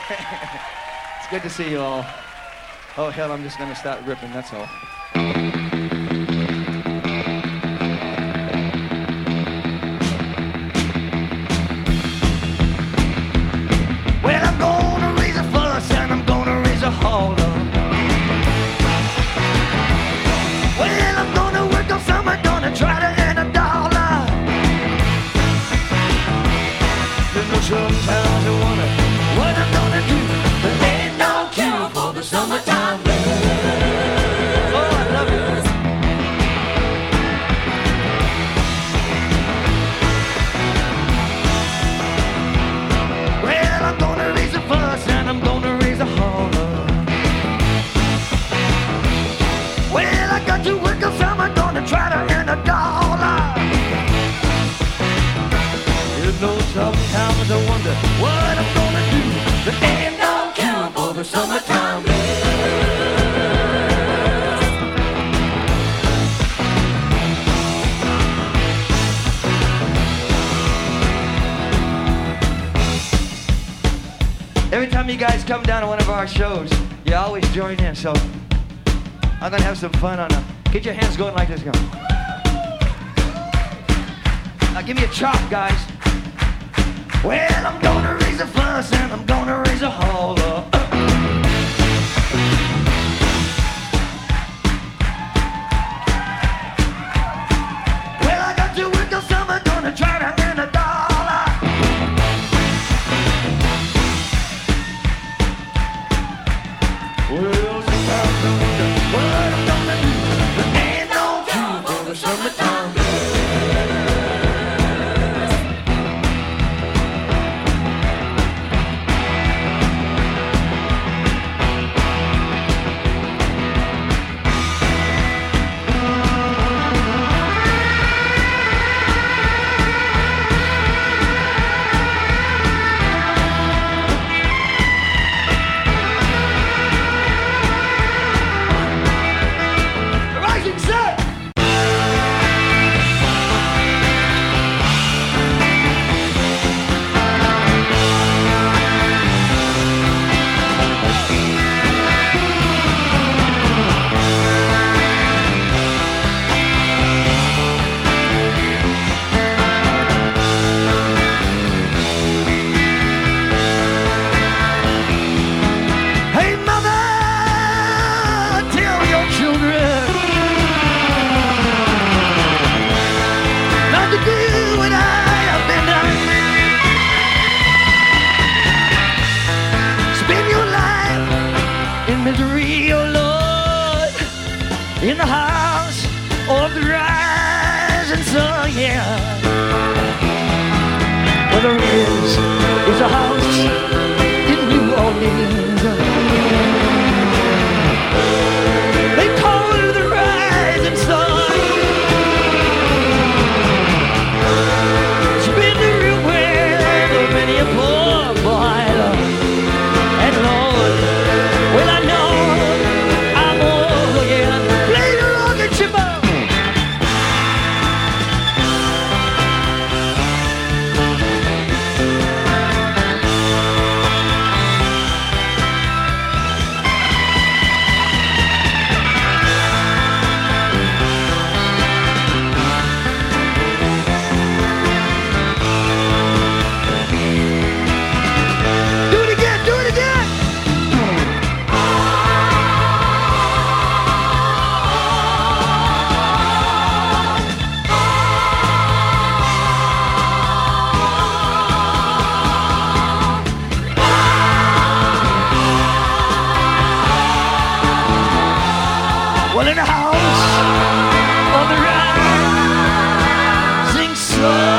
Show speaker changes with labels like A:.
A: It's good to see you all. Oh, hell, I'm just going to start ripping, that's all. Well, I'm going to raise a fuss and I'm going to raise a holler. Well, I'm going to work on something, going to try to earn $1. You know, sometimes I wonder what I'm going to do. There ain't no cure for the summertime blues. Oh, I love it. Well, I'm gonna raise a fuss and I'm gonna raise a holler. Well, I got to work on something, I'm gonna try to earn $1. You know, sometimes I wonder what I'm gonna do. There ain't no cure for the summertime blues. Every time you guys come down to one of our shows, you always join in, so I'm gonna have some fun on get your hands going like this, go. Now give me a chop, guys. Well, I'm gonna raise a fuss and I'm gonna raise a holler. Well, I got to work on something, gonna try to earn $1. Well, sometimes I wonder what I'm gonna do. There ain't no cure for the summertime blues. Rising sun! Hey, mother, tell your children not to do what I have been done. Spend your life in misery, oh Lord, in the house of the rising sun, yeah. Well, there is a house in New Orleans. They call it the rising sun. It's been the real way of many a poor boy. And Lord, well, I know I'm old again. Play the rocket chipper. Do it again, do it again. Well, in the house of the rising sun.